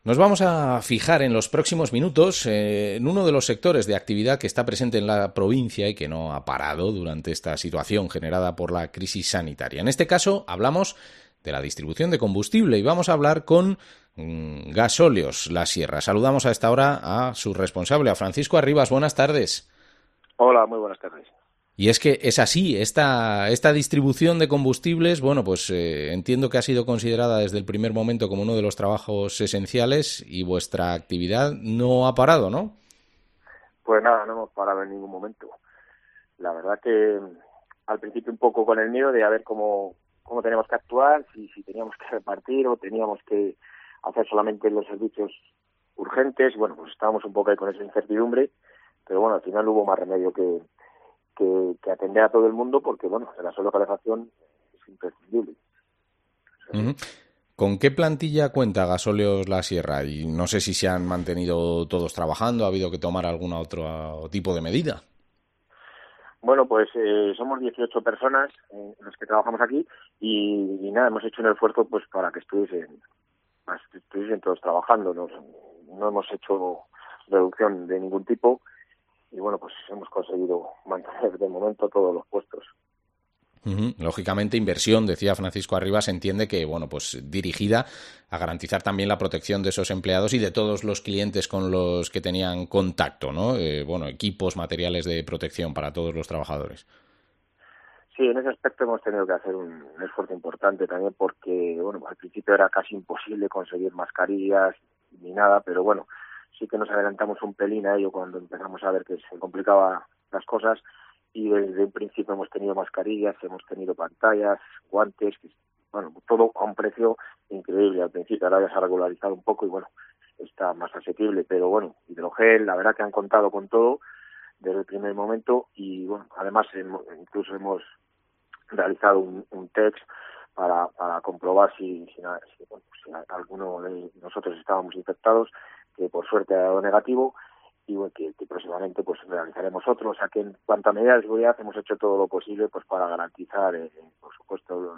Nos vamos a fijar en los próximos minutos en uno de los sectores de actividad que está presente en la provincia y que no ha parado durante esta situación generada por la crisis sanitaria. En este caso hablamos de la distribución de combustible y vamos a hablar con Gasóleos La Sierra. Saludamos a esta hora a su responsable, a Francisco Arribas. Buenas tardes. Hola, muy buenas tardes. Y es que es así, esta distribución de combustibles, bueno, pues entiendo que ha sido considerada desde el primer momento como uno de los trabajos esenciales y vuestra actividad no ha parado, ¿no? Pues nada, no hemos parado en ningún momento. La verdad que al principio un poco con el miedo de a ver cómo teníamos que actuar, si teníamos que repartir o teníamos que hacer solamente los servicios urgentes. Bueno, pues estábamos un poco ahí con esa incertidumbre, pero bueno, al final no hubo más remedio que atender a todo el mundo porque, bueno, la sola calefacción es imprescindible. Uh-huh. ¿Con qué plantilla cuenta Gasóleos La Sierra? Y no sé si se han mantenido todos trabajando, ha habido que tomar algún otro tipo de medida. Bueno, pues somos 18 personas los que trabajamos aquí y nada, hemos hecho un esfuerzo pues para que estuviesen todos trabajando. No hemos hecho reducción de ningún tipo y bueno, pues hemos conseguido mantener de momento todos los puestos. Uh-huh. Lógicamente, inversión, decía Francisco Arribas, se entiende que, bueno, pues dirigida a garantizar también la protección de esos empleados y de todos los clientes con los que tenían contacto, ¿no? Bueno, equipos, materiales de protección para todos los trabajadores. Sí, en ese aspecto hemos tenido que hacer un esfuerzo importante también porque, bueno, al principio era casi imposible conseguir mascarillas ni nada, pero bueno, sí que nos adelantamos un pelín a ello cuando empezamos a ver que se complicaban las cosas y desde el principio hemos tenido mascarillas, hemos tenido pantallas, guantes, bueno, todo a un precio increíble al principio. Ahora ya se ha regularizado un poco y bueno, está más asequible, pero bueno, hidrogel, la verdad que han contado con todo desde el primer momento y bueno, además incluso hemos realizado un test para comprobar bueno, si alguno de nosotros estábamos infectados, que por suerte ha dado negativo y bueno, que próximamente pues realizaremos otro. O sea que en cuanto a medidas de seguridad hemos hecho todo lo posible pues para garantizar, por supuesto,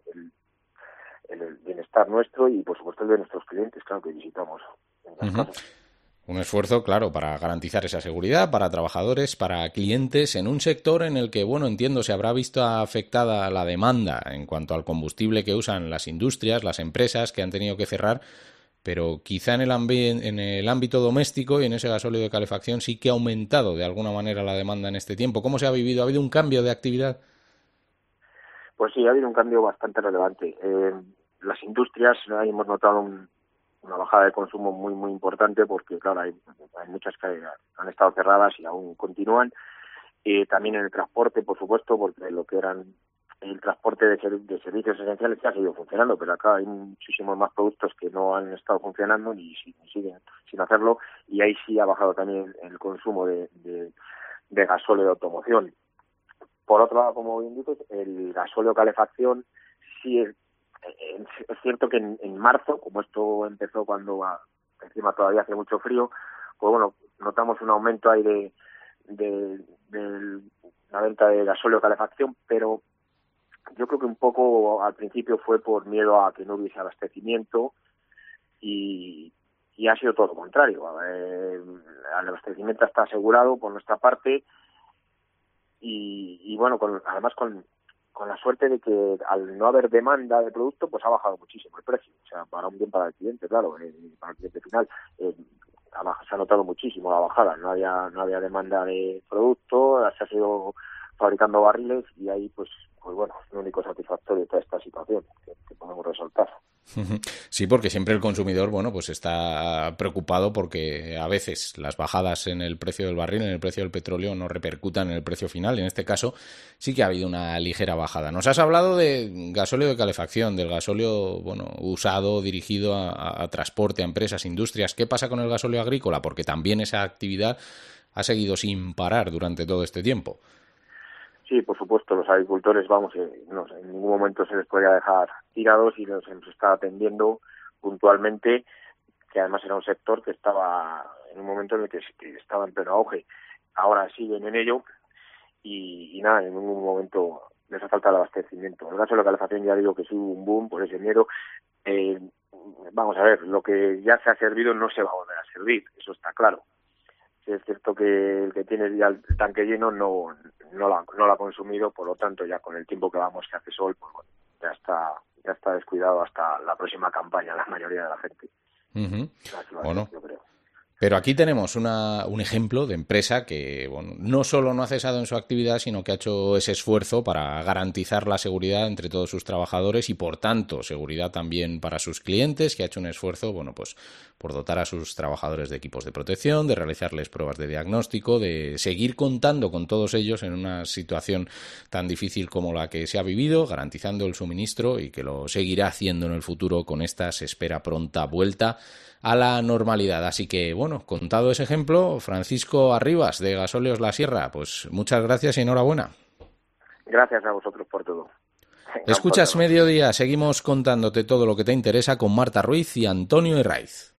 el bienestar nuestro y por supuesto el de nuestros clientes, claro, que visitamos en las Uh-huh. casas. Un esfuerzo, claro, para garantizar esa seguridad para trabajadores, para clientes, en un sector en el que, bueno, entiendo, se habrá visto afectada la demanda en cuanto al combustible que usan las industrias, las empresas que han tenido que cerrar, pero quizá en el ámbito doméstico y en ese gasóleo de calefacción sí que ha aumentado de alguna manera la demanda en este tiempo. ¿Cómo se ha vivido? ¿Ha habido un cambio de actividad? Pues sí, ha habido un cambio bastante relevante. Las industrias, ahí hemos notado una bajada de consumo muy muy importante porque claro hay muchas que han estado cerradas y aún continúan, también en el transporte por supuesto porque lo que eran el transporte de servicios esenciales ya ha seguido funcionando, pero acá hay muchísimos más productos que no han estado funcionando ni siguen sin hacerlo y ahí sí ha bajado también el consumo de gasóleo de automoción. Por otro lado, como bien dices, el gasóleo calefacción sí es cierto que en marzo, como esto empezó cuando encima todavía hace mucho frío, pues bueno, notamos un aumento ahí de la venta de gasóleo calefacción, pero yo creo que un poco al principio fue por miedo a que no hubiese abastecimiento y ha sido todo lo contrario. El abastecimiento está asegurado por nuestra parte y bueno, además con la suerte de que al no haber demanda de producto, pues ha bajado muchísimo el precio. O sea, para un bien para el cliente, claro, para el cliente final, se ha notado muchísimo la bajada. No había demanda de producto, se ha sido fabricando barriles y ahí, pues bueno, es lo único satisfactorio de toda esta situación que podemos resaltar. Sí, porque siempre el consumidor, bueno, pues está preocupado porque a veces las bajadas en el precio del barril, en el precio del petróleo, no repercutan en el precio final. En este caso sí que ha habido una ligera bajada. Nos has hablado de gasóleo de calefacción, del gasóleo, bueno, usado, dirigido a transporte, a empresas, industrias. ¿Qué pasa con el gasóleo agrícola? Porque también esa actividad ha seguido sin parar durante todo este tiempo. Sí, por supuesto, los agricultores, vamos, en ningún momento se les podía dejar tirados y los hemos estado atendiendo puntualmente, que además era un sector que estaba en un momento en el que estaba en pleno auge. Ahora siguen en ello y nada, en ningún momento les ha faltado el abastecimiento. En el caso de la calefacción ya digo que sí hubo un boom por ese miedo. vamos a ver, lo que ya se ha servido no se va a volver a servir, eso está claro. Sí, es cierto que el que tiene ya el tanque lleno no lo ha consumido, por lo tanto ya con el tiempo que vamos que hace sol, pues bueno, ya está descuidado hasta la próxima campaña la mayoría de la gente. Uh-huh. Bueno, yo creo. pero aquí tenemos un ejemplo de empresa que bueno, no solo no ha cesado en su actividad, sino que ha hecho ese esfuerzo para garantizar la seguridad entre todos sus trabajadores y, por tanto, seguridad también para sus clientes, que ha hecho un esfuerzo, bueno, pues por dotar a sus trabajadores de equipos de protección, de realizarles pruebas de diagnóstico, de seguir contando con todos ellos en una situación tan difícil como la que se ha vivido, garantizando el suministro y que lo seguirá haciendo en el futuro con esta, se espera, pronta vuelta a la normalidad. Así que, bueno, contado ese ejemplo, Francisco Arribas, de Gasóleos La Sierra, pues muchas gracias y enhorabuena. Gracias a vosotros por todo. Escuchas Mediodía, seguimos contándote todo lo que te interesa con Marta Ruiz y Antonio Herraiz.